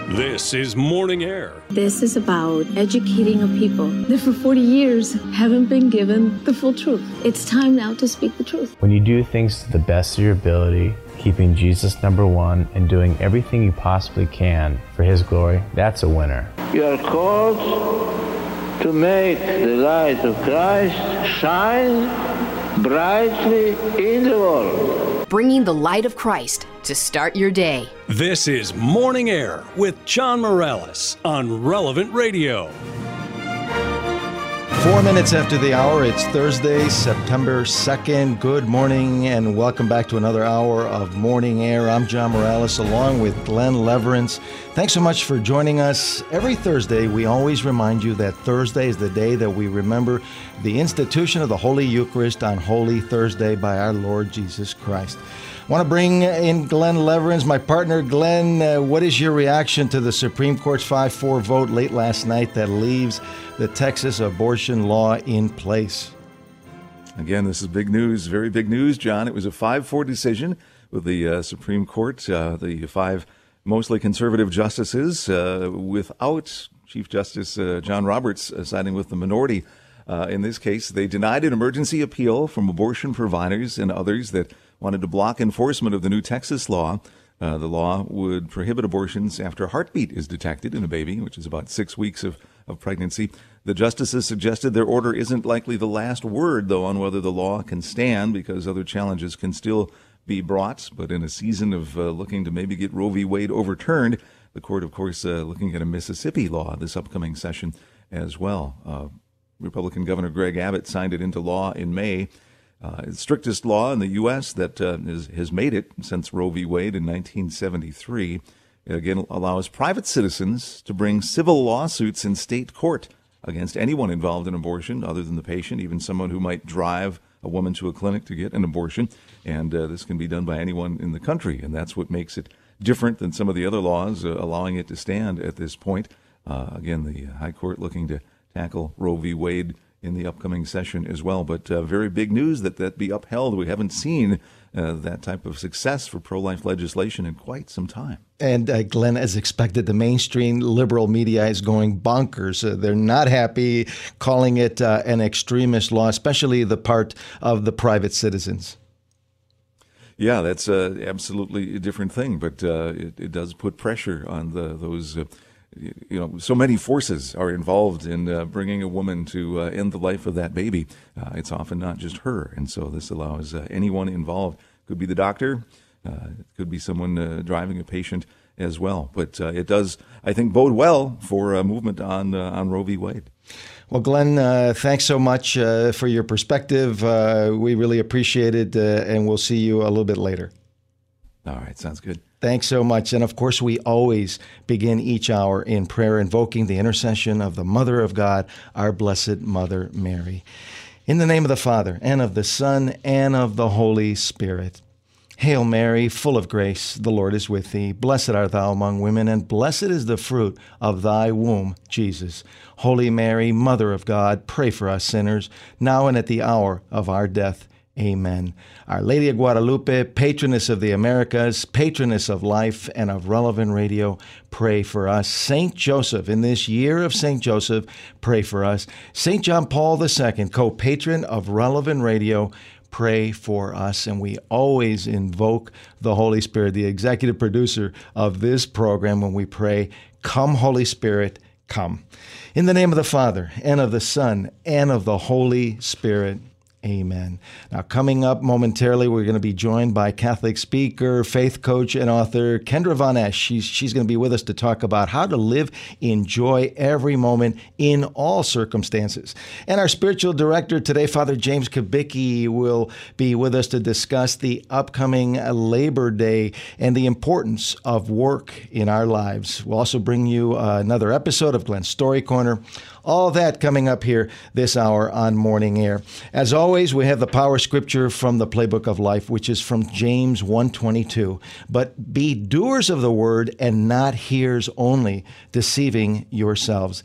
This is Morning Air. This is about educating a people that for 40 years haven't been given the full truth. It's time now to speak the truth. When you do things to the best of your ability, keeping Jesus number one and doing everything you possibly can for His glory, that's a winner. You are called to make the light of Christ shine brightly in the world. Bringing the light of Christ to start your day. This is Morning Air with John Morales on Relevant Radio. 4 minutes after the hour, it's Thursday, September 2nd. Good morning and welcome back to another hour of Morning Air. I'm John Morales along with Glenn Leverance. Thanks so much for joining us. Every Thursday, we always remind you that Thursday is the day that we remember the institution of the Holy Eucharist on Holy Thursday by our Lord Jesus Christ. I want to bring in Glenn Leverance, my partner. Glenn, what is your reaction to the Supreme Court's 5-4 vote late last night that leaves the Texas abortion law in place? Again, this is big news, very big news, John. It was a 5-4 decision with the Supreme Court, the five mostly conservative justices, without Chief Justice John Roberts siding with the minority. In this case, they denied an emergency appeal from abortion providers and others that wanted to block enforcement of the new Texas law. The law would prohibit abortions after a heartbeat is detected in a baby, which is about 6 weeks of pregnancy. The justices suggested their order isn't likely the last word, though, on whether the law can stand, because other challenges can still be brought. But in a season of looking to maybe get Roe v. Wade overturned, the court, of course, looking at a Mississippi law this upcoming session as well. Republican Governor Greg Abbott signed it into law in May. The strictest law in the U.S. that has made it since Roe v. Wade in 1973. It again allows private citizens to bring civil lawsuits in state court against anyone involved in abortion other than the patient, even someone who might drive a woman to a clinic to get an abortion. And this can be done by anyone in the country. And that's what makes it different than some of the other laws allowing it to stand at this point. Again, the High Court looking to tackle Roe v. Wade in the upcoming session as well. But very big news that be upheld. We haven't seen that type of success for pro-life legislation in quite some time. And Glenn, as expected, the mainstream liberal media is going bonkers. They're not happy, calling it an extremist law, especially the part of the private citizens. Yeah, that's absolutely a different thing, but it does put pressure on those so many forces are involved in bringing a woman to end the life of that baby. It's often not just her. And so this allows anyone involved. Could be the doctor. It could be someone driving a patient as well. But it does, I think, bode well for a movement on Roe v. Wade. Well, Glenn, thanks so much for your perspective. We really appreciate it, and we'll see you a little bit later. All right, sounds good. Thanks so much. And of course, we always begin each hour in prayer, invoking the intercession of the Mother of God, our Blessed Mother Mary. In the name of the Father, and of the Son, and of the Holy Spirit. Hail Mary, full of grace, the Lord is with thee. Blessed art thou among women, and blessed is the fruit of thy womb, Jesus. Holy Mary, Mother of God, pray for us sinners, now and at the hour of our death. Amen. Our Lady of Guadalupe, patroness of the Americas, patroness of life and of Relevant Radio, pray for us. Saint Joseph, in this year of Saint Joseph, pray for us. Saint John Paul II, co-patron of Relevant Radio, pray for us. And we always invoke the Holy Spirit, the executive producer of this program, when we pray, "Come, Holy Spirit, come." In the name of the Father, and of the Son, and of the Holy Spirit. Amen. Now, coming up momentarily, we're going to be joined by Catholic speaker, faith coach, and author Kendra Von Esch. She's going to be with us to talk about how to live in joy every moment in all circumstances. And our spiritual director today, Father James Kubicki, will be with us to discuss the upcoming Labor Day and the importance of work in our lives. We'll also bring you another episode of Glenn's Story Corner. All that coming up here this hour on Morning Air. As always, we have the power scripture from the Playbook of Life, which is from James 1:22. But be doers of the word and not hearers only, deceiving yourselves.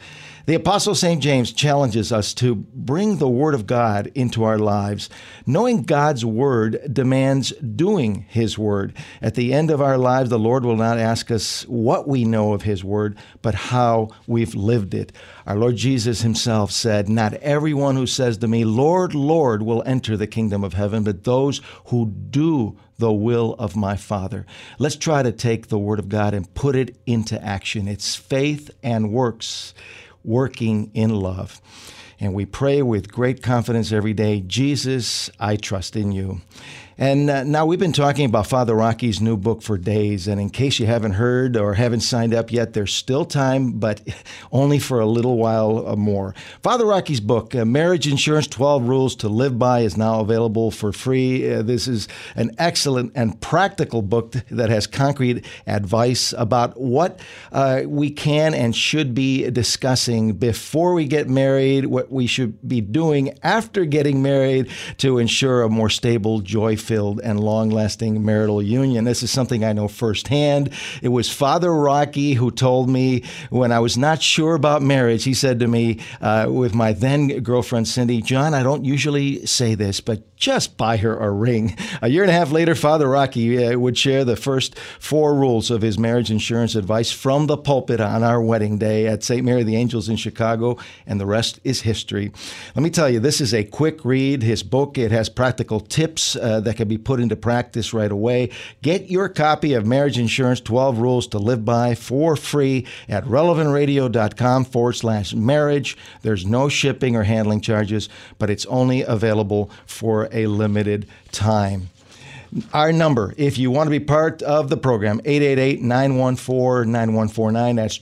The Apostle St. James challenges us to bring the Word of God into our lives. Knowing God's Word demands doing His Word. At the end of our lives, the Lord will not ask us what we know of His Word, but how we've lived it. Our Lord Jesus Himself said, "Not everyone who says to me, 'Lord, Lord,' will enter the kingdom of heaven, but those who do the will of my Father." Let's try to take the Word of God and put it into action. It's faith and works, working in love. And we pray with great confidence every day, "Jesus, I trust in you." And now we've been talking about Father Rocky's new book for days. And in case you haven't heard or haven't signed up yet, there's still time, but only for a little while more. Father Rocky's book, Marriage Insurance 12 Rules to Live By, is now available for free. This is an excellent and practical book that has concrete advice about what we can and should be discussing before we get married, what we should be doing after getting married to ensure a more stable, joy-filled and long-lasting marital union. This is something I know firsthand. It was Father Rocky who told me when I was not sure about marriage. He said to me, with my then girlfriend Cindy, "John, I don't usually say this, but just buy her a ring." A year and a half later, Father Rocky would share the first 4 rules of his marriage insurance advice from the pulpit on our wedding day at St. Mary the Angels in Chicago, and the rest is history. Let me tell you, this is a quick read. His book, it has practical tips that can be put into practice right away. Get your copy of Marriage Insurance 12 Rules to Live By for free at relevantradio.com/marriage. There's no shipping or handling charges, but it's only available for a limited time. Our number, if you want to be part of the program, 888-914-9149. That's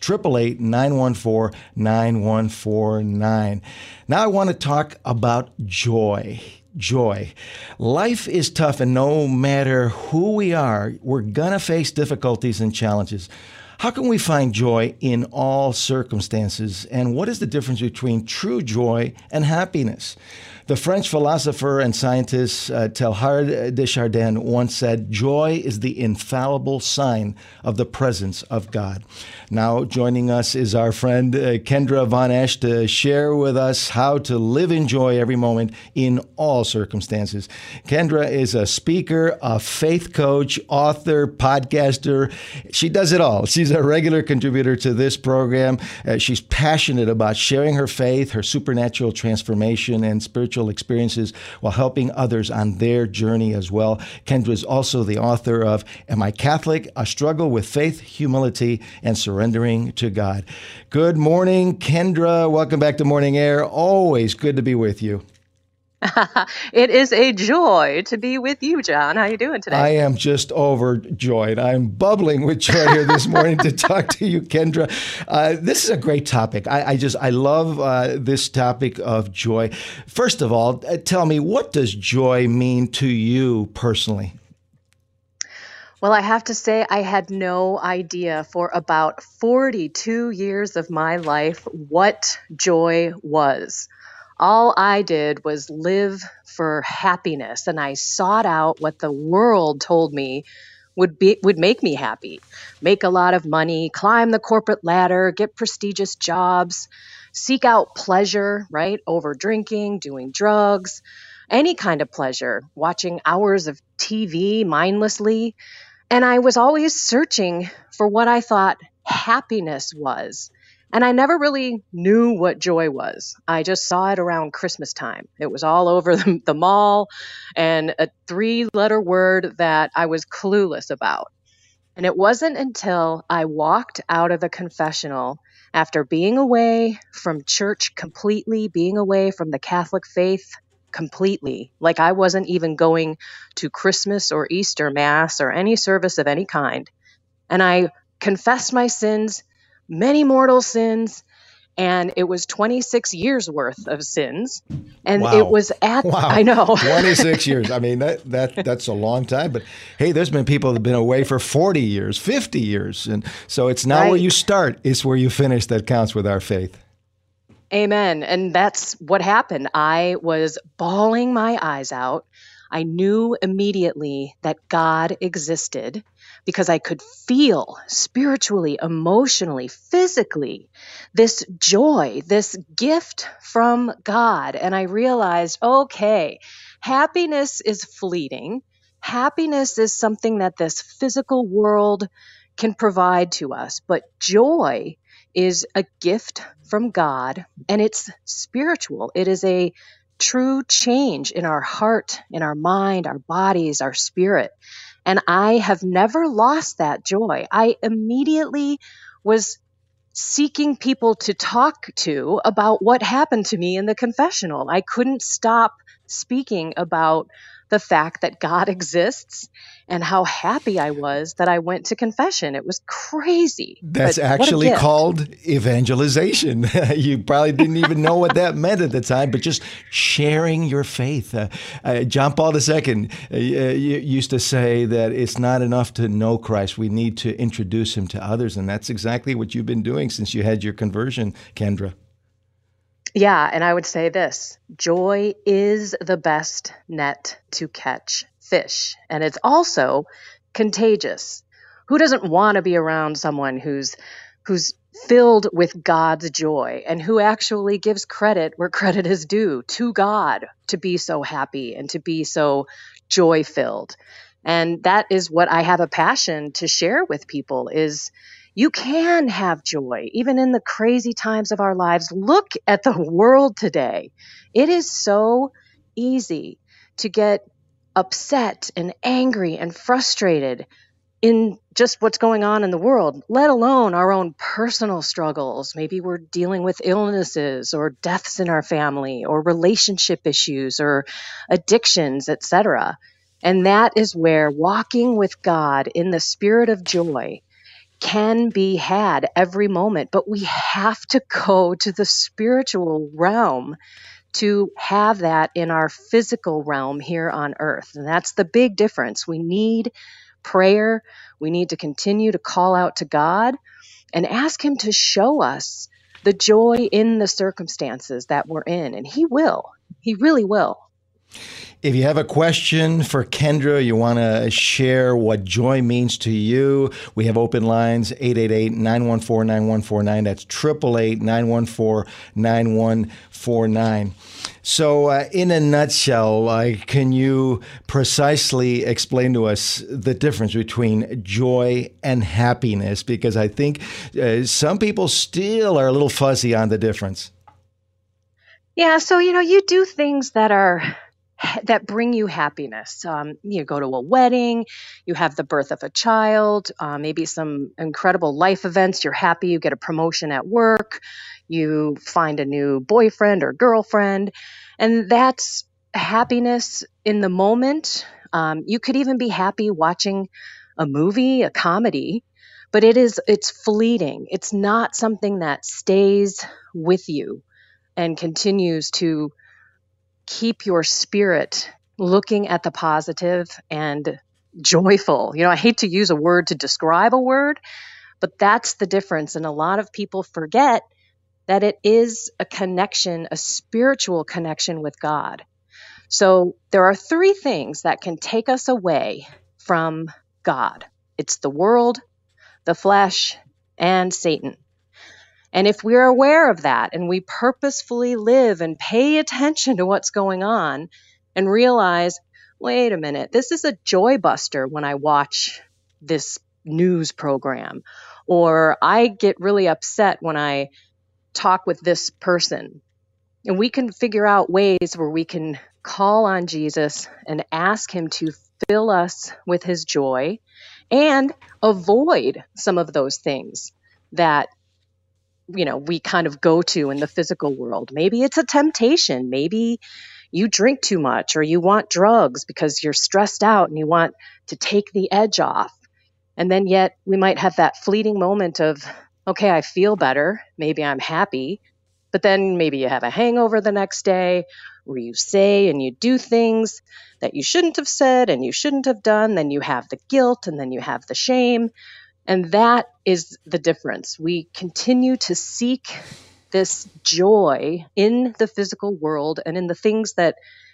888-914-9149. Now I want to talk about joy. Joy. Life is tough, and no matter who we are, we're going to face difficulties and challenges. How can we find joy in all circumstances? And what is the difference between true joy and happiness? The French philosopher and scientist Teilhard de Chardin once said, "Joy is the infallible sign of the presence of God." Now joining us is our friend Kendra Von Esch to share with us how to live in joy every moment in all circumstances. Kendra is a speaker, a faith coach, author, podcaster. She does it all. She's a regular contributor to this program. She's passionate about sharing her faith, her supernatural transformation, and spiritual experiences while helping others on their journey as well. Kendra is also the author of Am I Catholic? A Struggle with Faith, Humility, and Surrendering to God. Good morning, Kendra. Welcome back to Morning Air. Always good to be with you. It is a joy to be with you, John. How are you doing today? I am just overjoyed. I'm bubbling with joy here this morning to talk to you, Kendra. This is a great topic. I love this topic of joy. First of all, tell me, what does joy mean to you personally? Well, I have to say I had no idea for about 42 years of my life what joy was. All I did was live for happiness, and I sought out what the world told me would make me happy. Make a lot of money, climb the corporate ladder, get prestigious jobs, seek out pleasure, right? Over drinking, doing drugs, any kind of pleasure, watching hours of TV mindlessly. And I was always searching for what I thought happiness was. And I never really knew what joy was. I just saw it around Christmas time. It was all over the mall, and a 3-letter word that I was clueless about. And it wasn't until I walked out of the confessional after being away from church completely, being away from the Catholic faith completely, like I wasn't even going to Christmas or Easter Mass or any service of any kind. And I confessed my sins, many mortal sins, and it was 26 years worth of sins. And Wow. it was at, Wow. I know. 26 years. I mean, that's a long time. But hey, there's been people that have been away for 40 years, 50 years. And so it's not where you start, it's where you finish that counts with our faith. Amen. And that's what happened. I was bawling my eyes out. I knew immediately that God existed, because I could feel spiritually, emotionally, physically this joy, this gift from God. And I realized, okay, happiness is fleeting. Happiness is something that this physical world can provide to us, but joy is a gift from God, and it's spiritual. It is a true change in our heart, in our mind, our bodies, our spirit. And I have never lost that joy. I immediately was seeking people to talk to about what happened to me in the confessional. I couldn't stop speaking about the fact that God exists and how happy I was that I went to confession. It was crazy. That's but what a actually gift. called evangelization. You probably didn't even know what that meant at the time, but just sharing your faith. John Paul II used to say that it's not enough to know Christ. We need to introduce him to others. And that's exactly what you've been doing since you had your conversion, Kendra. Yeah, and I would say this: joy is the best net to catch fish, and it's also contagious. Who doesn't want to be around someone who's filled with God's joy and who actually gives credit where credit is due to God to be so happy and to be so joy-filled? And that is what I have a passion to share with people is you can have joy, even in the crazy times of our lives. Look at the world today. It is so easy to get upset and angry and frustrated in just what's going on in the world, let alone our own personal struggles. Maybe we're dealing with illnesses or deaths in our family or relationship issues or addictions, etc. And that is where walking with God in the spirit of joy can be had every moment, but we have to go to the spiritual realm to have that in our physical realm here on earth. And that's the big difference. We need prayer. We need to continue to call out to God and ask him to show us the joy in the circumstances that we're in. And he will. He really will. If you have a question for Kendra, you want to share what joy means to you, we have open lines, 888-914-9149. That's 888-914-9149. So in a nutshell, can you precisely explain to us the difference between joy and happiness? Because I think some people still are a little fuzzy on the difference. Yeah, so, you do things that bring you happiness. You go to a wedding, you have the birth of a child, maybe some incredible life events. You're happy, you get a promotion at work, you find a new boyfriend or girlfriend, and that's happiness in the moment. You could even be happy watching a movie, a comedy, but it's fleeting. It's not something that stays with you and continues to keep your spirit looking at the positive and joyful. I hate to use a word to describe a word, but that's the difference. And a lot of people forget that it is a connection, a spiritual connection with God. So there are three things that can take us away from God. It's the world, the flesh, and Satan. And if we're aware of that and we purposefully live and pay attention to what's going on and realize, wait a minute, this is a joy buster when I watch this news program, or I get really upset when I talk with this person. And we can figure out ways where we can call on Jesus and ask him to fill us with his joy and avoid some of those things that we kind of go to in the physical world. Maybe it's a temptation. Maybe you drink too much or you want drugs because you're stressed out and you want to take the edge off. And then yet we might have that fleeting moment of, okay, I feel better. Maybe I'm happy. But then maybe you have a hangover the next day where you say and you do things that you shouldn't have said and you shouldn't have done. Then you have the guilt and then you have the shame. And that is the difference. We continue to seek this joy in the physical world and in the things that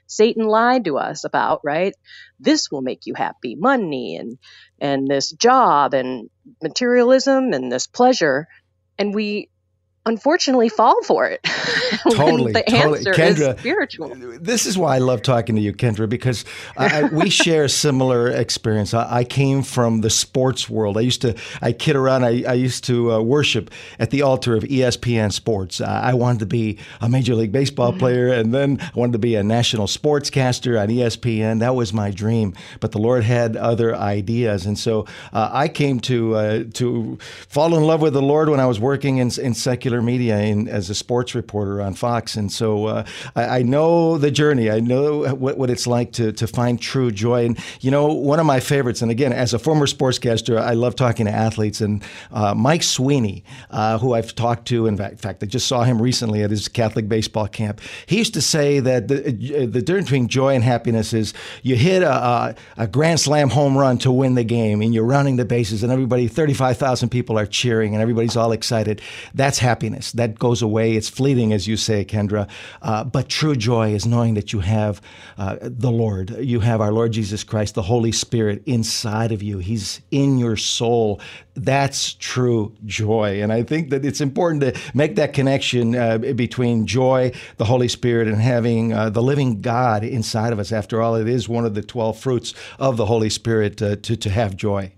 Satan lied to us about, right? This will make you happy, money and this job and materialism and this pleasure. And we unfortunately fall for it. Totally. The answer Kendra, is spiritual. This is why I love talking to you, Kendra, because we share a similar experience. I came from the sports world. I kid around. I used to worship at the altar of ESPN Sports. I wanted to be a Major League Baseball player, and then I wanted to be a national sportscaster on ESPN. That was my dream. But the Lord had other ideas, and so I came to fall in love with the Lord when I was working in secular media as a sports reporter on Fox. And so I know the journey. I know what it's like to find true joy. And, one of my favorites, and again, as a former sportscaster, I love talking to athletes. And Mike Sweeney, who I've talked to, in fact, I just saw him recently at his Catholic baseball camp. He used to say that the difference between joy and happiness is you hit a grand slam home run to win the game, and you're rounding the bases, and 35,000 people are cheering, and everybody's all excited. That's happiness. That goes away. It's fleeting, as you say, Kendra. But true joy is knowing that you have the Lord. You have our Lord Jesus Christ, the Holy Spirit inside of you. He's in your soul. That's true joy. And I think that it's important to make that connection between joy, the Holy Spirit, and having the living God inside of us. After all, it is one of the 12 fruits of the Holy Spirit to have joy.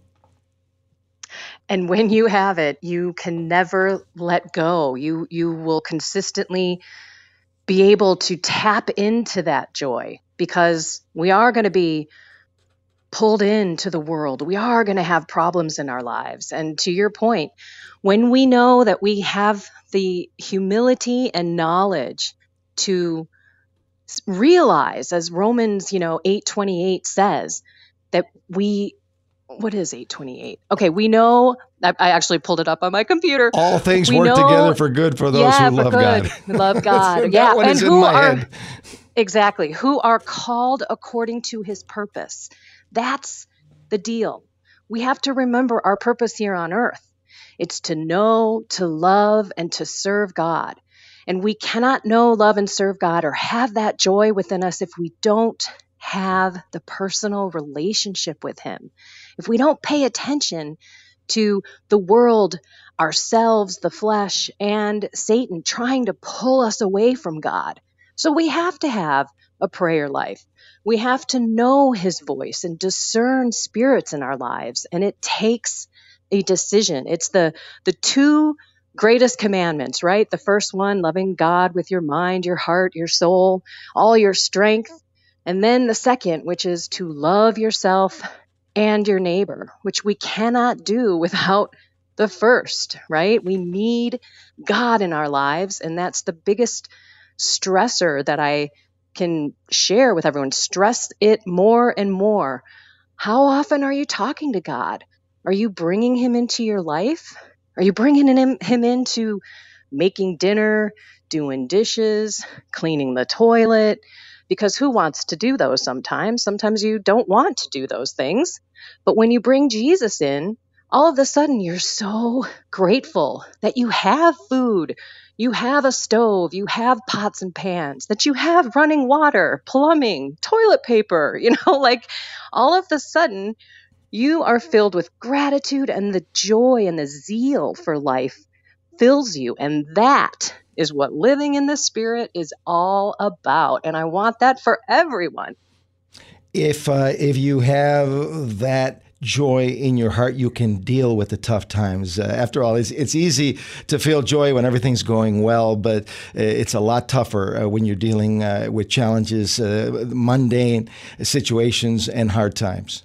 And when you have it, you can never let go. You will consistently be able to tap into that joy, because we are going to be pulled into the world. We are going to have problems in our lives. And to your point, when we know that we have the humility and knowledge to realize, as Romans 8:28 says, that what is 8:28? Okay, we know, I actually pulled it up on my computer. All things work together for good for those who love God. Love God. That one is in my head. Exactly. Who are called according to his purpose. That's the deal. We have to remember our purpose here on earth. It's to know, to love, and to serve God. And we cannot know, love, and serve God or have that joy within us if we don't have the personal relationship with him. If we don't pay attention to the world, ourselves, the flesh, and Satan trying to pull us away from God. So we have to have a prayer life. We have to know his voice and discern spirits in our lives. And it takes a decision. It's the two greatest commandments, right? The first one, loving God with your mind, your heart, your soul, all your strength. And then the second, which is to love yourself and your neighbor, which we cannot do without the first, right? We need God in our lives. And that's the biggest stressor that I can share with everyone. Stress it more and more. How often are you talking to God? Are you bringing him into your life? Are you bringing him into making dinner, doing dishes, cleaning the toilet? Because who wants to do those sometimes? Sometimes you don't want to do those things. But when you bring Jesus in, all of a sudden you're so grateful that you have food, you have a stove, you have pots and pans, that you have running water, plumbing, toilet paper, like all of a sudden you are filled with gratitude, and the joy and the zeal for life fills you. And that is what living in the Spirit is all about. And I want that for everyone. If you have that joy in your heart, you can deal with the tough times. After all, it's easy to feel joy when everything's going well, but it's a lot tougher when you're dealing with challenges, mundane situations, and hard times.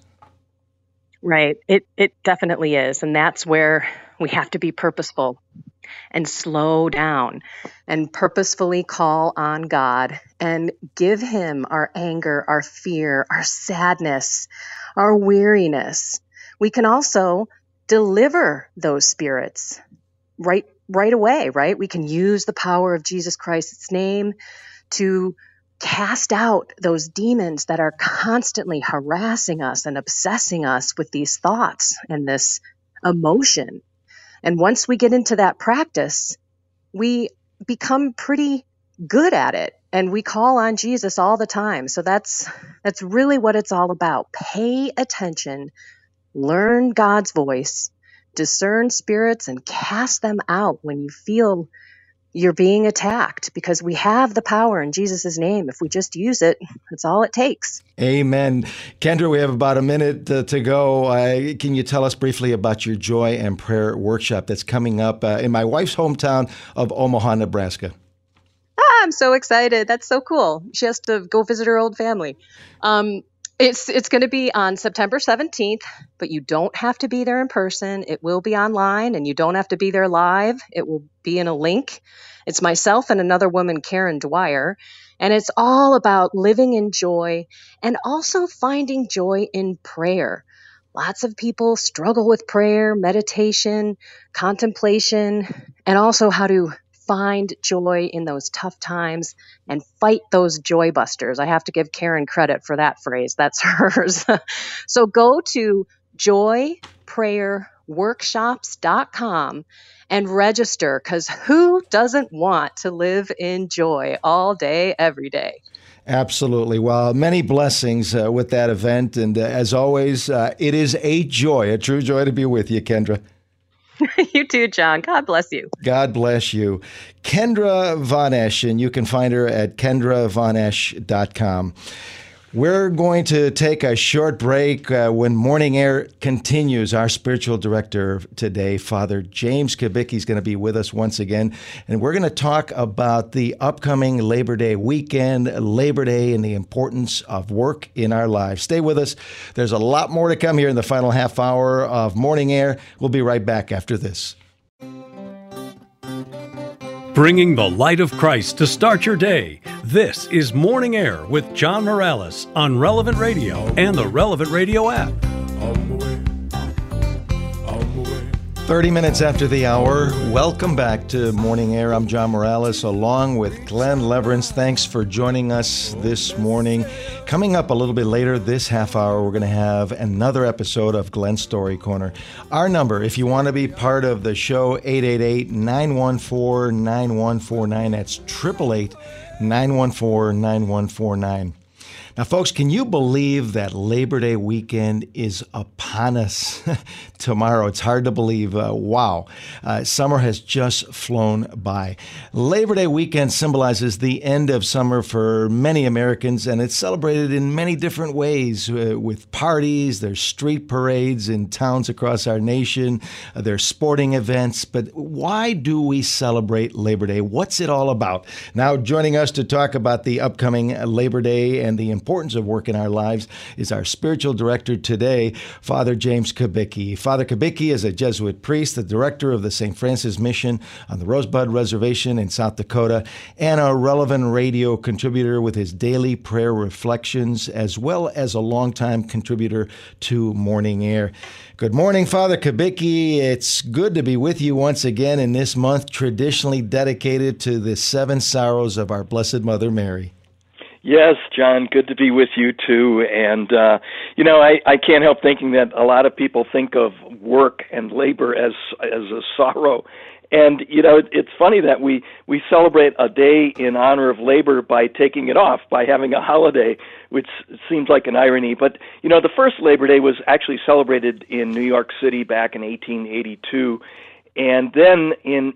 Right. It definitely is. And that's where we have to be purposeful and slow down and purposefully call on God and give him our anger, our fear, our sadness, our weariness. We can also deliver those spirits right away, right? We can use the power of Jesus Christ's name to cast out those demons that are constantly harassing us and obsessing us with these thoughts and this emotion. And once we get into that practice, we become pretty good at it. And we call on Jesus all the time. So that's really what it's all about. Pay attention, learn God's voice, discern spirits, and cast them out when you feel you're being attacked, because we have the power in Jesus' name. If we just use it, that's all it takes. Amen. Kendra, we have about a minute to go. Can you tell us briefly about your Joy and Prayer workshop that's coming up in my wife's hometown of Omaha, Nebraska? I'm so excited. That's so cool. She has to go visit her old family. It's going to be on September 17th, but you don't have to be there in person. It will be online, and you don't have to be there live. It will be in a link. It's myself and another woman, Karen Dwyer, and it's all about living in joy and also finding joy in prayer. Lots of people struggle with prayer, meditation, contemplation, and also how to find joy in those tough times and fight those joy busters. I have to give Karen credit for that phrase. That's hers. So go to joyprayerworkshops.com and register, because who doesn't want to live in joy all day, every day? Absolutely. Well, many blessings with that event. And as always, it is a joy, a true joy to be with you, Kendra. You too, John. God bless you. God bless you. Kendra Von Esch, and you can find her at KendraVonEsch.com. We're going to take a short break when Morning Air continues. Our spiritual director today, Father James Kubicki, is going to be with us once again. And we're going to talk about the upcoming Labor Day weekend, Labor Day, and the importance of work in our lives. Stay with us. There's a lot more to come here in the final half hour of Morning Air. We'll be right back after this. Bringing the light of Christ to start your day. This is Morning Air with John Morales on Relevant Radio and the Relevant Radio app. 30 minutes after the hour, welcome back to Morning Air. I'm John Morales along with Glenn Leverance. Thanks for joining us this morning. Coming up a little bit later this half hour, we're going to have another episode of Glenn's Story Corner. Our number, if you want to be part of the show, 888-914-9149. That's 888-914-9149. Now, folks, can you believe that Labor Day weekend is upon us tomorrow? It's hard to believe. Wow. Summer has just flown by. Labor Day weekend symbolizes the end of summer for many Americans, and it's celebrated in many different ways with parties. There's street parades in towns across our nation. There's sporting events. But why do we celebrate Labor Day? What's it all about? Now, joining us to talk about the upcoming Labor Day and the importance of work in our lives is our spiritual director today, Father James Kubicki. Father Kubicki is a Jesuit priest, the director of the St. Francis Mission on the Rosebud Reservation in South Dakota, and a Relevant Radio contributor with his daily prayer reflections, as well as a longtime contributor to Morning Air. Good morning, Father Kubicki. It's good to be with you once again in this month traditionally dedicated to the 7 sorrows of our Blessed Mother Mary. Yes, John, good to be with you too. And, I can't help thinking that a lot of people think of work and labor as a sorrow. And, it's funny that we celebrate a day in honor of labor by taking it off, by having a holiday, which seems like an irony. But, the first Labor Day was actually celebrated in New York City back in 1882. And then in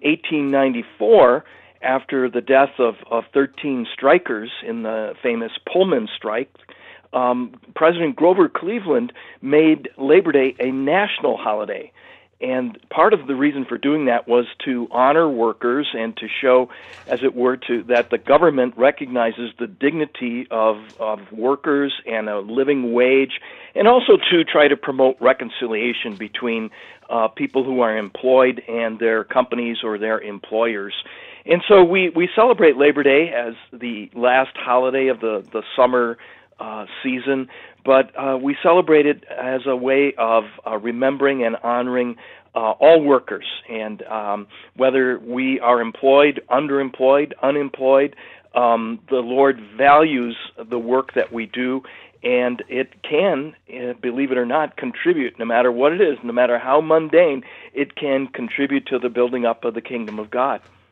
1894, after the death of 13 strikers in the famous Pullman strike, President Grover Cleveland made Labor Day a national holiday. And part of the reason for doing that was to honor workers and to show, as it were, that the government recognizes the dignity of workers and a living wage, and also to try to promote reconciliation between people who are employed and their companies or their employers. And so we celebrate Labor Day as the last holiday of the summer season, but we celebrate it as a way of remembering and honoring all workers. And whether we are employed, underemployed, unemployed, the Lord values the work that we do, and it can, believe it or not, contribute, no matter what it is, no matter how mundane, it can contribute to the building up of the kingdom of God.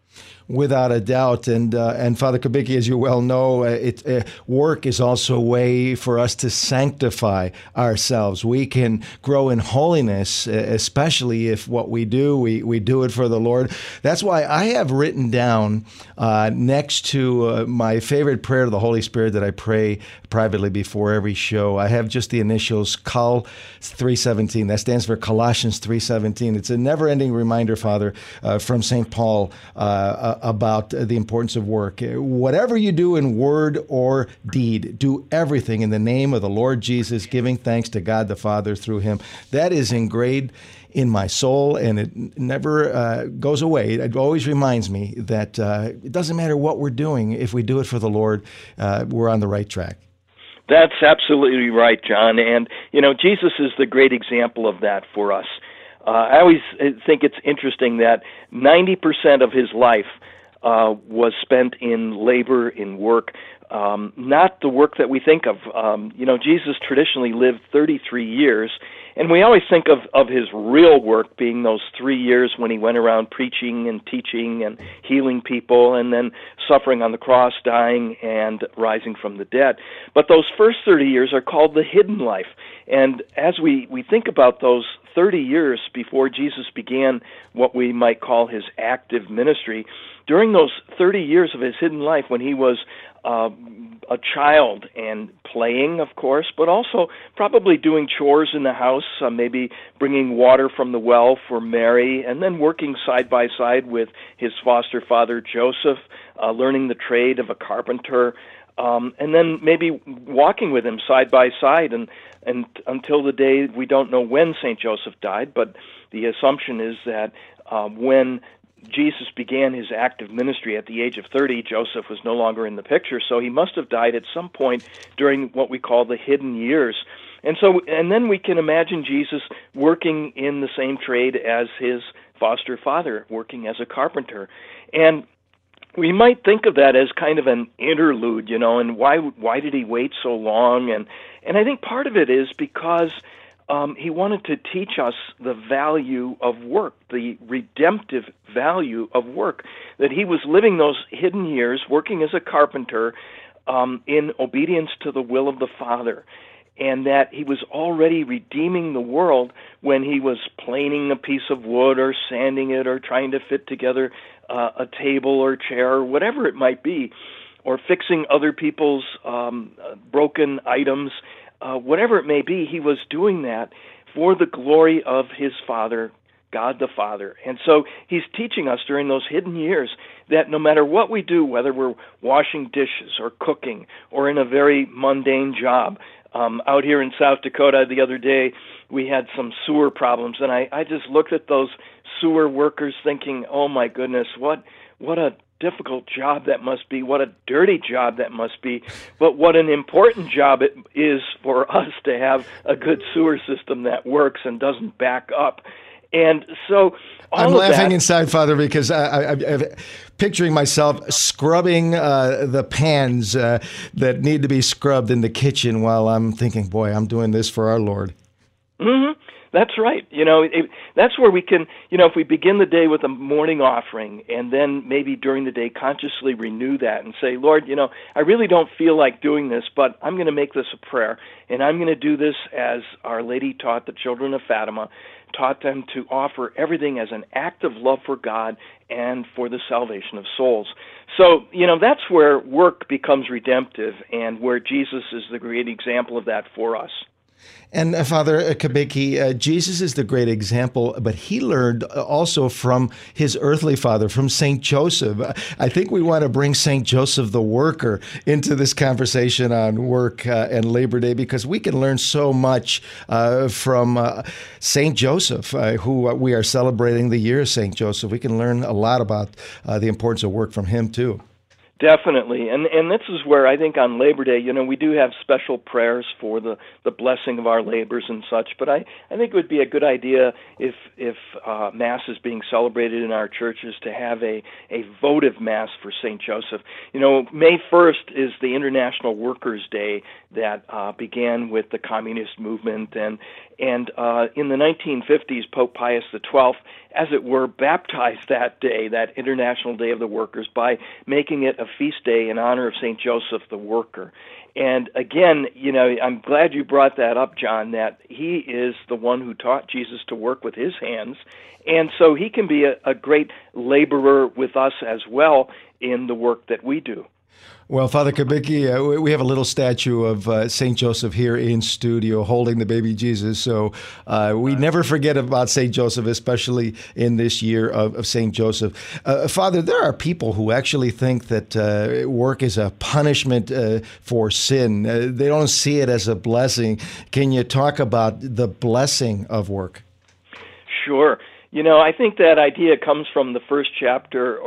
Without a doubt. And Father Kubicki, as you well know, work is also a way for us to sanctify ourselves. We can grow in holiness, especially if what we do, we do it for the Lord. That's why I have written down next to my favorite prayer to the Holy Spirit that I pray privately before every show, I have just the initials Col 3:17. That stands for Colossians 3:17. It's a never-ending reminder, Father, from St. Paul about the importance of work. Whatever you do in word or deed, do everything in the name of the Lord Jesus, giving thanks to God the Father through him. That is engraved in my soul, and it never goes away. It always reminds me that it doesn't matter what we're doing. If we do it for the Lord, we're on the right track. That's absolutely right, John. And, Jesus is the great example of that for us. I always think it's interesting that 90% of his life was spent in labor, in work, not the work that we think of. Jesus traditionally lived 33 years, and we always think of his real work being those 3 years when he went around preaching and teaching and healing people and then suffering on the cross, dying, and rising from the dead. But those first 30 years are called the hidden life. And as we think about those 30 years before Jesus began what we might call his active ministry, during those 30 years of his hidden life when he was a child and playing, of course, but also probably doing chores in the house, maybe bringing water from the well for Mary, and then working side by side with his foster father Joseph, learning the trade of a carpenter, and then maybe walking with him side by side and until the day, we don't know when St. Joseph died, but the assumption is that when Jesus began his active ministry at the age of 30, Joseph was no longer in the picture, so he must have died at some point during what we call the hidden years. And then we can imagine Jesus working in the same trade as his foster father, working as a carpenter. And we might think of that as kind of an interlude, and why did he wait so long? And I think part of it is because he wanted to teach us the value of work, the redemptive value of work, that he was living those hidden years working as a carpenter in obedience to the will of the Father, and that he was already redeeming the world when he was planing a piece of wood or sanding it or trying to fit together a table or chair or whatever it might be, or fixing other people's broken items. Whatever it may be, he was doing that for the glory of his Father, God the Father. And so he's teaching us during those hidden years that no matter what we do, whether we're washing dishes or cooking or in a very mundane job, out here in South Dakota the other day, we had some sewer problems, and I just looked at those sewer workers thinking, oh my goodness, what a difficult job that must be, what a dirty job that must be, but what an important job it is for us to have a good sewer system that works and doesn't back up. And so I'm laughing inside, Father, because I'm picturing myself scrubbing the pans that need to be scrubbed in the kitchen while I'm thinking, boy, I'm doing this for our Lord. Mm-hmm. That's right. That's where we can, if we begin the day with a morning offering and then maybe during the day consciously renew that and say, Lord, I really don't feel like doing this, but I'm going to make this a prayer, and I'm going to do this as Our Lady taught the children of Fatima, taught them to offer everything as an act of love for God and for the salvation of souls. So, that's where work becomes redemptive and where Jesus is the great example of that for us. And Father Kubicki, Jesus is the great example, but he learned also from his earthly father, from St. Joseph. I think we want to bring St. Joseph the worker into this conversation on work and Labor Day, because we can learn so much from St. Joseph, who we are celebrating the year of St. Joseph. We can learn a lot about the importance of work from him, too. Definitely, and this is where I think on Labor Day, we do have special prayers for the blessing of our labors and such. But I think it would be a good idea if Mass is being celebrated in our churches to have a votive Mass for St. Joseph. May 1st is the International Workers' Day that began with the communist movement, and in the 1950s, Pope Pius XII, as it were, baptized that day, that International Day of the Workers, by making it a feast day in honor of St. Joseph the Worker. And again, I'm glad you brought that up, John, that he is the one who taught Jesus to work with his hands, and so he can be a great laborer with us as well in the work that we do. Well, Father Kubicki, we have a little statue of St. Joseph here in studio holding the baby Jesus. So we never forget about St. Joseph, especially in this year of St. Joseph. Father, there are people who actually think that work is a punishment for sin. They don't see it as a blessing. Can you talk about the blessing of work? Sure. I think that idea comes from the third chapter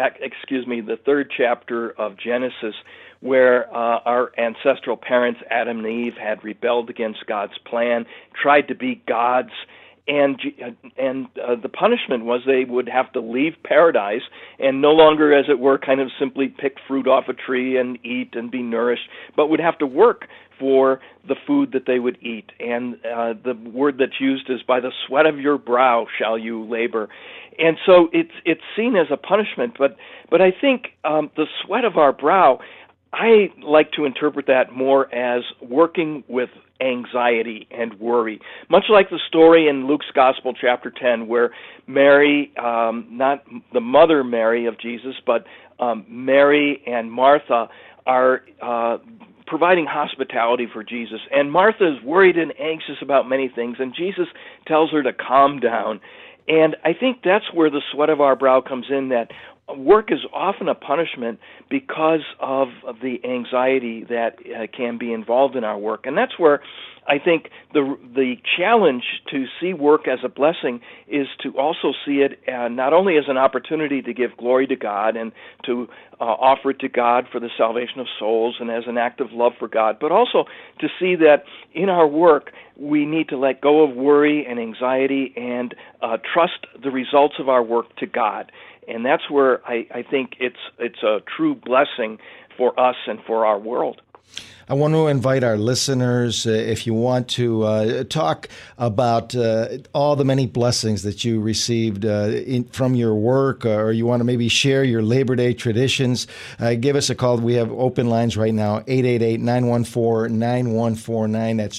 of Genesis, where our ancestral parents, Adam and Eve, had rebelled against God's plan, tried to be gods, and the punishment was they would have to leave paradise and no longer, as it were, kind of simply pick fruit off a tree and eat and be nourished, but would have to work for the food that they would eat. And the word that's used is, by the sweat of your brow shall you labor. And so it's seen as a punishment, but I think the sweat of our brow, I like to interpret that more as working with anxiety and worry, much like the story in Luke's Gospel, chapter 10, where Mary, not the mother Mary of Jesus, but Mary and Martha are providing hospitality for Jesus. And Martha is worried and anxious about many things, and Jesus tells her to calm down. And I think that's where the sweat of our brow comes in, that work is often a punishment because of the anxiety that can be involved in our work. And that's where I think the challenge to see work as a blessing is to also see it not only as an opportunity to give glory to God and to offer it to God for the salvation of souls and as an act of love for God, but also to see that in our work we need to let go of worry and anxiety and trust the results of our work to God. And that's where I think it's a true blessing for us and for our world. I want to invite our listeners, if you want to talk about all the many blessings that you received from your work, or you want to maybe share your Labor Day traditions, give us a call. We have open lines right now, 888-914-9149. That's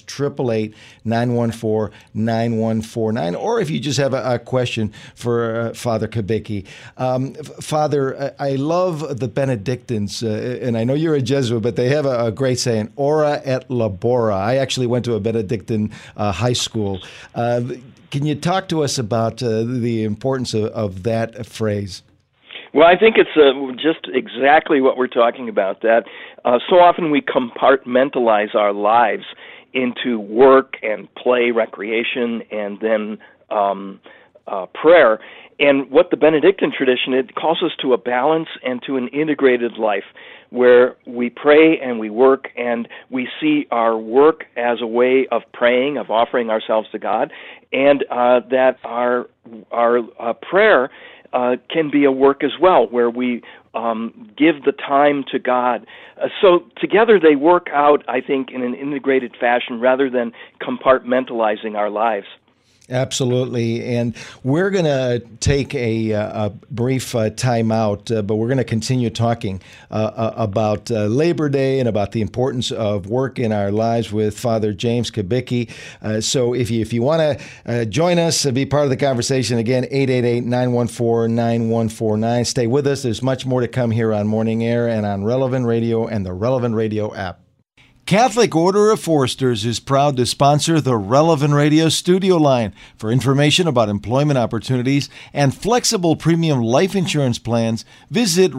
888-914-9149. Or if you just have a question for Father Kubicki. Father, I love the Benedictines, and I know you're a Jesuit, but they have a great saying, ora et labora. I actually went to a Benedictine high school. Can you talk to us about the importance of that phrase? Well, I think it's just exactly what we're talking about, that so often we compartmentalize our lives into work and play, recreation, and then prayer. And what the Benedictine tradition, it calls us to a balance and to an integrated life where we pray and we work, and we see our work as a way of praying, of offering ourselves to God, and that our prayer can be a work as well, where we give the time to God. So together they work out, I think, in an integrated fashion rather than compartmentalizing our lives. Absolutely. And we're going to take a brief time out, but we're going to continue talking about Labor Day and about the importance of work in our lives with Father James Kubicki. So if you want to join us and be part of the conversation, again, 888-914-9149. Stay with us. There's much more to come here on Morning Air and on Relevant Radio and the Relevant Radio app. Catholic Order of Foresters is proud to sponsor the Relevant Radio studio line. For information about employment opportunities and flexible premium life insurance plans, visit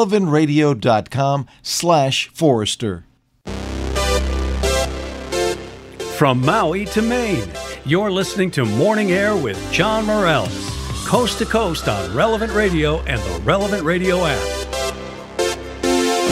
relevantradio.com/Forester. From Maui to Maine, you're listening to Morning Air with John Morales, coast to coast on Relevant Radio and the Relevant Radio app.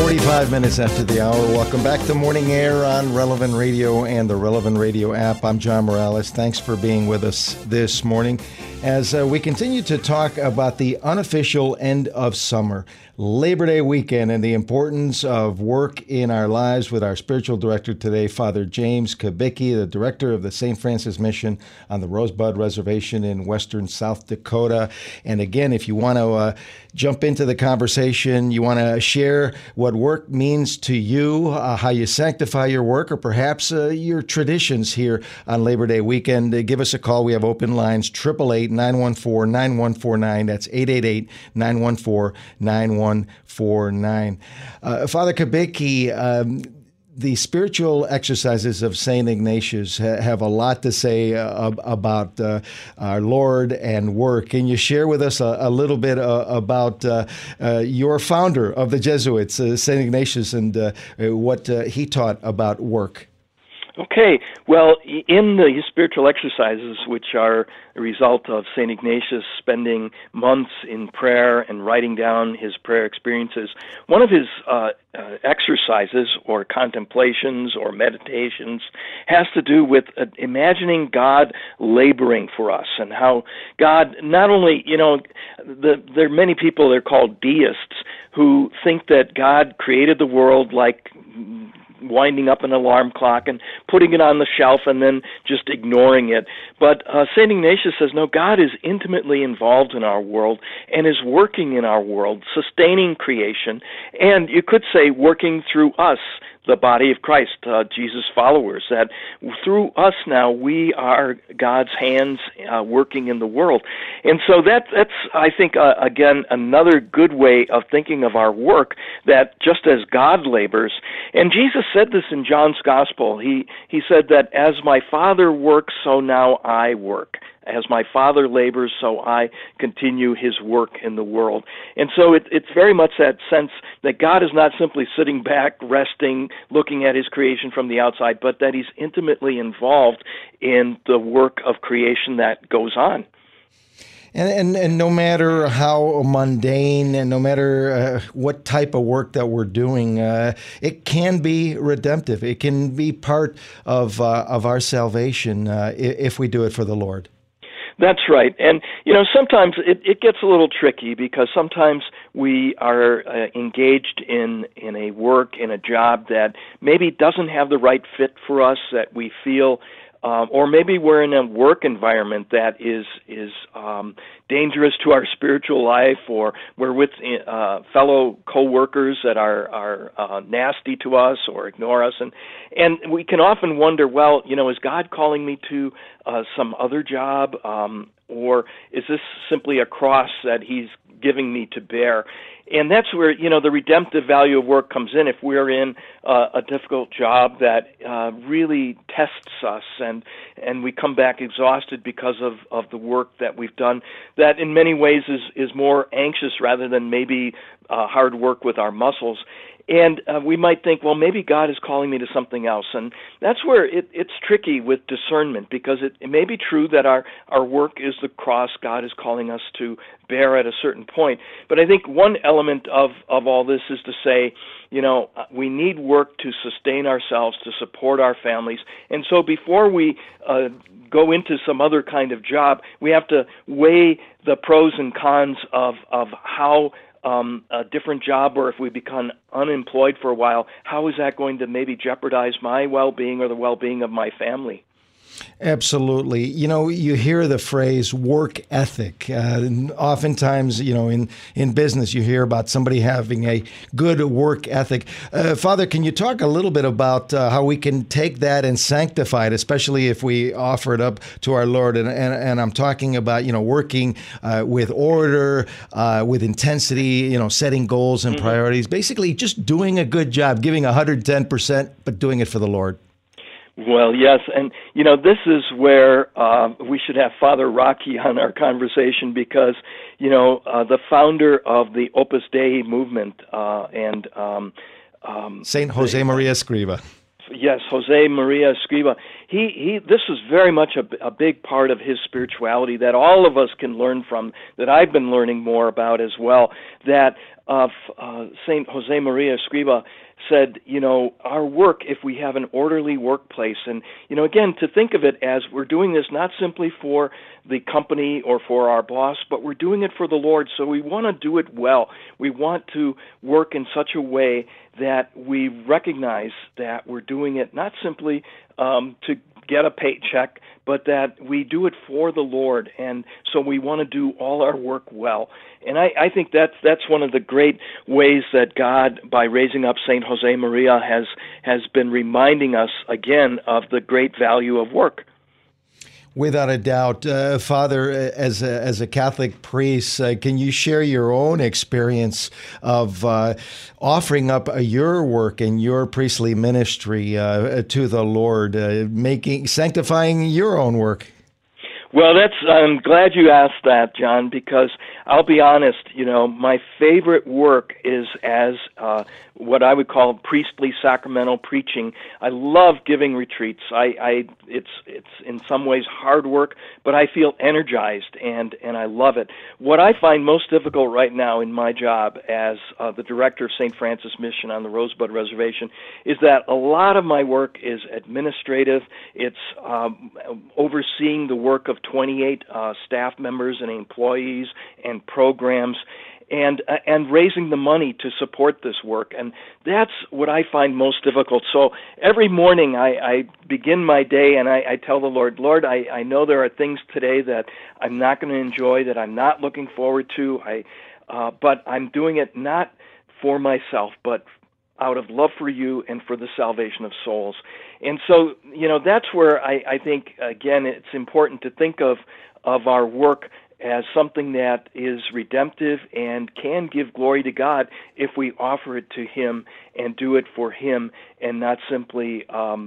45 minutes after the hour. Welcome back to Morning Air on Relevant Radio and the Relevant Radio app. I'm John Morales. Thanks for being with us this morning as we continue to talk about the unofficial end of summer, Labor Day weekend, and the importance of work in our lives with our spiritual director today, Father James Kubicki, the director of the St. Francis Mission on the Rosebud Reservation in western South Dakota. And again, if you want to jump into the conversation, you want to share what work means to you, how you sanctify your work, or perhaps your traditions here on Labor Day weekend, give us a call. We have open lines, 888-914-9149. That's 888-914-9149. Father Kubicki, the spiritual exercises of St. Ignatius have a lot to say about our Lord and work. Can you share with us a little bit about your founder of the Jesuits, St. Ignatius, and what he taught about work? Okay, well, in the spiritual exercises, which are a result of St. Ignatius spending months in prayer and writing down his prayer experiences, one of his exercises or contemplations or meditations has to do with imagining God laboring for us, and how God not only, there are many people, they're called deists, who think that God created the world like winding up an alarm clock and putting it on the shelf and then just ignoring it. But St. Ignatius says, no, God is intimately involved in our world and is working in our world, sustaining creation, and you could say working through us, the body of Christ, Jesus' followers, that through us now we are God's hands working in the world. And so that's I think, again, another good way of thinking of our work, that just as God labors, and Jesus said this in John's Gospel, he said that as my Father works, so now I work. As my Father labors, so I continue his work in the world. And so it's very much that sense that God is not simply sitting back, resting, looking at his creation from the outside, but that he's intimately involved in the work of creation that goes on. And no matter how mundane and no matter what type of work that we're doing, it can be redemptive. It can be part of our salvation if we do it for the Lord. That's right. And, sometimes it gets a little tricky, because sometimes we are engaged in a work, in a job that maybe doesn't have the right fit for us, that we feel, or maybe we're in a work environment that is dangerous to our spiritual life, or we're with fellow co-workers that are nasty to us or ignore us, and we can often wonder, well, is God calling me to some other job, or is this simply a cross that he's giving me to bear? And that's where, the redemptive value of work comes in. If we're in a difficult job that really tests us, and we come back exhausted because of the work that we've done, that in many ways is more anxious rather than maybe hard work with our muscles. And we might think, well, maybe God is calling me to something else. And that's where it's tricky with discernment, because it may be true that our work is the cross God is calling us to bear at a certain point. But I think one element of all this is to say, we need work to sustain ourselves, to support our families. And so before we go into some other kind of job, we have to weigh the pros and cons of how a different job, or if we become unemployed for a while, how is that going to maybe jeopardize my well-being or the well-being of my family? Absolutely. You hear the phrase work ethic. Oftentimes, in business, you hear about somebody having a good work ethic. Father, can you talk a little bit about how we can take that and sanctify it, especially if we offer it up to our Lord? And I'm talking about, working with order, with intensity, setting goals and priorities, basically just doing a good job, giving 110%, but doing it for the Lord. Well, yes, and this is where we should have Father Rocky on our conversation, because the founder of the Opus Dei movement and Saint Jose Maria Escriva. Yes, Jose Maria Escriva. This is very much a big part of his spirituality that all of us can learn from, that I've been learning more about as well, that of Saint Jose Maria Escriva said, our work, if we have an orderly workplace, and, again, to think of it as we're doing this not simply for the company or for our boss, but we're doing it for the Lord, so we want to do it well. We want to work in such a way that we recognize that we're doing it not simply to get a paycheck, but that we do it for the Lord, and so we want to do all our work well. And I think that's one of the great ways that God, by raising up Saint Jose Maria, has been reminding us again of the great value of work. Without a doubt. Father, as a Catholic priest, can you share your own experience of offering up your work and your priestly ministry to the Lord, sanctifying your own work? Well, I'm glad you asked that, John, because I'll be honest, my favorite work is as what I would call priestly sacramental preaching. I love giving retreats. It's in some ways hard work, but I feel energized and I love it. What I find most difficult right now in my job as the director of St. Francis Mission on the Rosebud Reservation is that a lot of my work is administrative. It's overseeing the work of 28 staff members and employees and programs, and raising the money to support this work. And that's what I find most difficult. So every morning I begin my day and I tell the Lord, I know there are things today that I'm not going to enjoy, that I'm not looking forward to, but I'm doing it not for myself, but out of love for you and for the salvation of souls. And so, that's where I think, again, it's important to think of our work as something that is redemptive and can give glory to God if we offer it to Him and do it for Him, and not simply,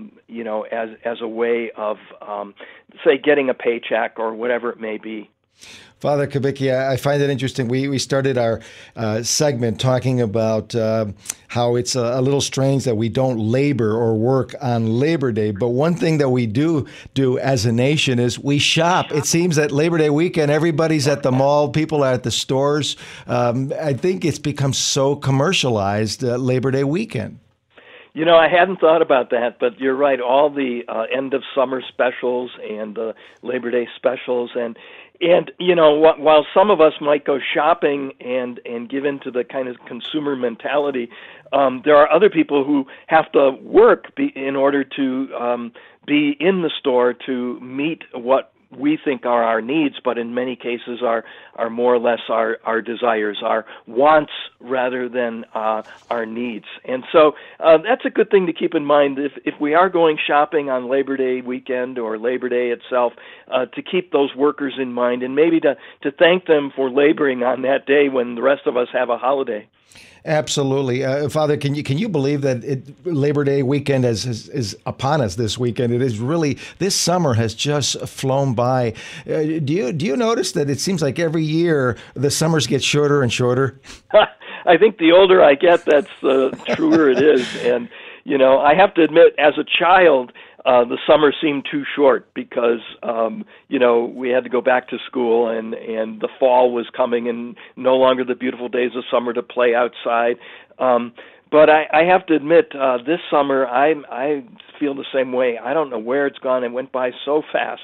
as a way of, say, getting a paycheck or whatever it may be. Father Kubicki, I find it interesting. We started our segment talking about how it's a little strange that we don't labor or work on Labor Day. But one thing that we do as a nation is we shop. It seems that Labor Day weekend, everybody's at the mall, people are at the stores. I think it's become so commercialized, Labor Day weekend. I hadn't thought about that, but you're right. All the end of summer specials and the Labor Day specials, and while some of us might go shopping and give into the kind of consumer mentality, there are other people who have to work in order to be in the store to meet what we think are our needs, but in many cases are more or less our desires, our wants rather than our needs. And so that's a good thing to keep in mind if we are going shopping on Labor Day weekend or Labor Day itself, to keep those workers in mind and maybe to thank them for laboring on that day when the rest of us have a holiday. Absolutely. Father, can you believe that Labor Day weekend is upon us this weekend? It is really, this summer has just flown by. Do you notice that it seems like every year the summers get shorter and shorter? I think the older I get, that's the truer it is. And, I have to admit, as a child, the summer seemed too short because, we had to go back to school and the fall was coming and no longer the beautiful days of summer to play outside. But I have to admit, this summer, I feel the same way. I don't know where it's gone. It went by so fast.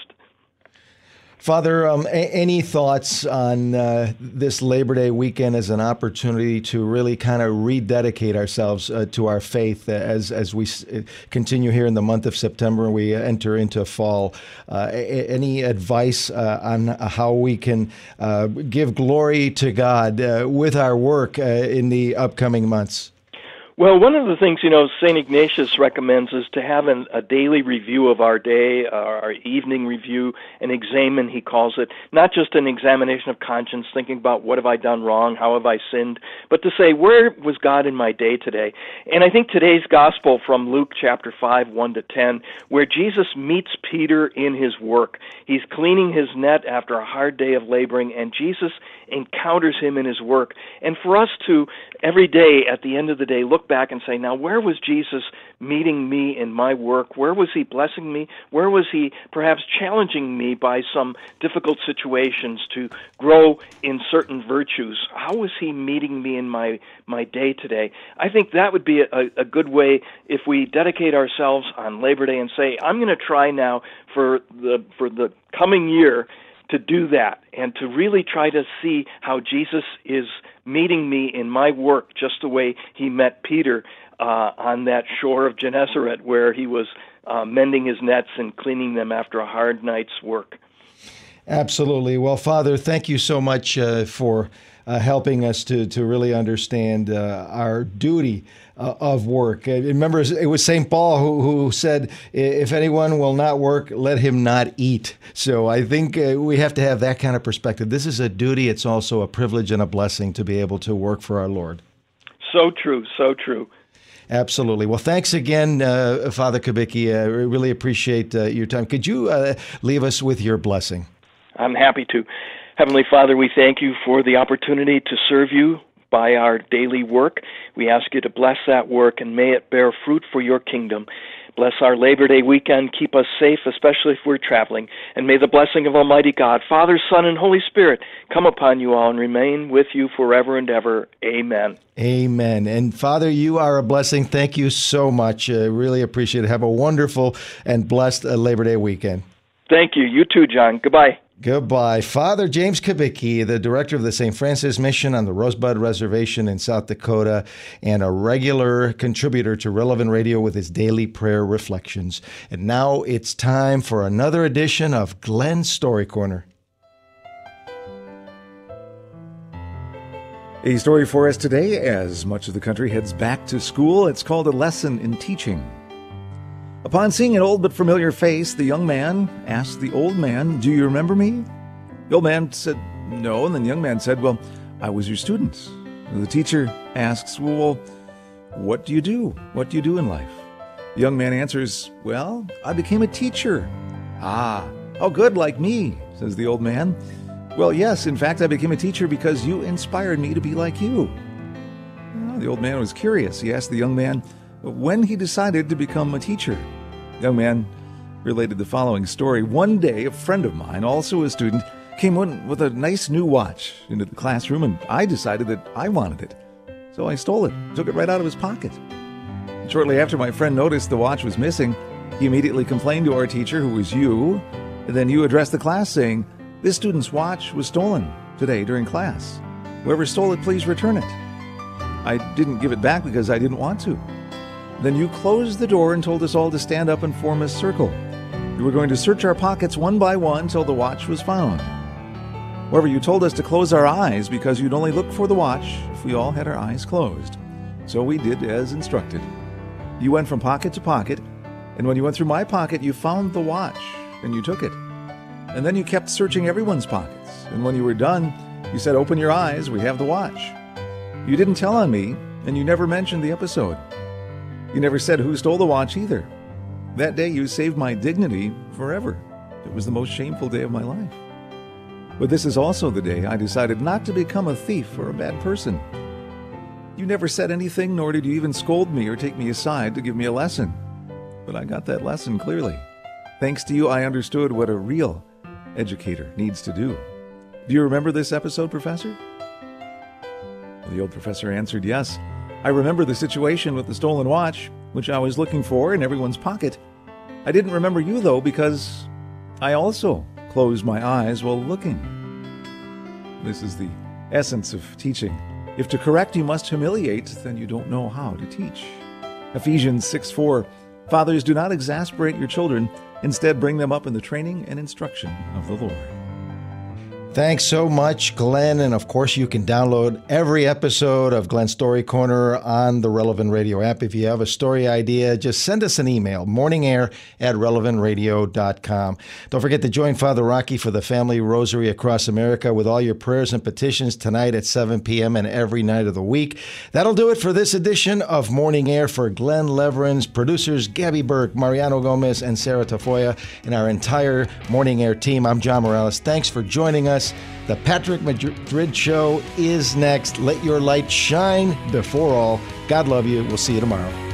Father, any thoughts on this Labor Day weekend as an opportunity to really kind of rededicate ourselves to our faith as we continue here in the month of September and we enter into fall? Any advice on how we can give glory to God with our work in the upcoming months? Well, one of the things, St. Ignatius recommends is to have a daily review of our day, our evening review, an examen, he calls it, not just an examination of conscience, thinking about what have I done wrong, how have I sinned, but to say, where was God in my day today? And I think today's gospel from Luke chapter 5, 1-10, where Jesus meets Peter in his work. He's cleaning his net after a hard day of laboring, and Jesus encounters him in his work. And for us to, every day, at the end of the day, look back and say, now where was Jesus meeting me in my work? Where was he blessing me? Where was he perhaps challenging me by some difficult situations to grow in certain virtues? How was he meeting me in my day today? I think that would be a good way if we dedicate ourselves on Labor Day and say, I'm going to try now for the coming year to do that and to really try to see how Jesus is meeting me in my work, just the way he met Peter on that shore of Gennesaret, where he was mending his nets and cleaning them after a hard night's work. Absolutely. Well, Father, thank you so much for helping us to really understand our duty of work. Remember, it was St. Paul who said, if anyone will not work, let him not eat. So I think we have to have that kind of perspective. This is a duty. It's also a privilege and a blessing to be able to work for our Lord. So true, so true. Absolutely. Well, thanks again, Father Kubicki. I really appreciate your time. Could you leave us with your blessing? I'm happy to. Heavenly Father, we thank you for the opportunity to serve you by our daily work. We ask you to bless that work and may it bear fruit for your kingdom. Bless our Labor Day weekend. Keep us safe, especially if we're traveling. And may the blessing of Almighty God, Father, Son, and Holy Spirit come upon you all and remain with you forever and ever. Amen. Amen. And Father, you are a blessing. Thank you so much. Really appreciate it. Have a wonderful and blessed Labor Day weekend. Thank you. You too, John. Goodbye. Goodbye. Father James Kubicki, the director of the St. Francis Mission on the Rosebud Reservation in South Dakota, and a regular contributor to Relevant Radio with his daily prayer reflections. And now it's time for another edition of Glenn's Story Corner. A story for us today as much of the country heads back to school. It's called A Lesson in Teaching. Upon seeing an old but familiar face, the young man asked the old man, "Do you remember me?" The old man said, "No," and then the young man said, "Well, I was your student." And the teacher asks, "Well, what do you do? What do you do in life?" The young man answers, "Well, I became a teacher." "Ah, oh good, like me," says the old man. "Well, yes, in fact, I became a teacher because you inspired me to be like you." Well, the old man was curious. He asked the young man when he decided to become a teacher. The young man related the following story. One day, a friend of mine, also a student, came in with a nice new watch into the classroom, and I decided that I wanted it. So I stole it, took it right out of his pocket. Shortly after my friend noticed the watch was missing, he immediately complained to our teacher, who was you, and then you addressed the class saying, "This student's watch was stolen today during class. Whoever stole it, please return it." I didn't give it back because I didn't want to. Then you closed the door and told us all to stand up and form a circle. You were going to search our pockets one by one till the watch was found. However, you told us to close our eyes because you'd only look for the watch if we all had our eyes closed. So we did as instructed. You went from pocket to pocket, and when you went through my pocket, you found the watch, and you took it. And then you kept searching everyone's pockets, and when you were done, you said, "Open your eyes, we have the watch." You didn't tell on me, and you never mentioned the episode. You never said who stole the watch either. That day you saved my dignity forever. It was the most shameful day of my life. But this is also the day I decided not to become a thief or a bad person. You never said anything, nor did you even scold me or take me aside to give me a lesson. But I got that lesson clearly. Thanks to you, I understood what a real educator needs to do. Do you remember this episode, Professor? Well, the old professor answered, "Yes. I remember the situation with the stolen watch, which I was looking for in everyone's pocket. I didn't remember you, though, because I also closed my eyes while looking." This is the essence of teaching. If to correct you must humiliate, then you don't know how to teach. Ephesians 6:4, "Fathers, do not exasperate your children. Instead, bring them up in the training and instruction of the Lord." Thanks so much, Glenn. And of course, you can download every episode of Glenn's Story Corner on the Relevant Radio app. If you have a story idea, just send us an email, morningair@relevantradio.com. Don't forget to join Father Rocky for the Family Rosary Across America with all your prayers and petitions tonight at 7 p.m. and every night of the week. That'll do it for this edition of Morning Air. For Glenn Leveren's producers, Gabby Burke, Mariano Gomez, and Sarah Tafoya, and our entire Morning Air team, I'm John Morales. Thanks for joining us. us. The Patrick Madrid Show is next. Let your light shine before all. God love you. We'll see you tomorrow.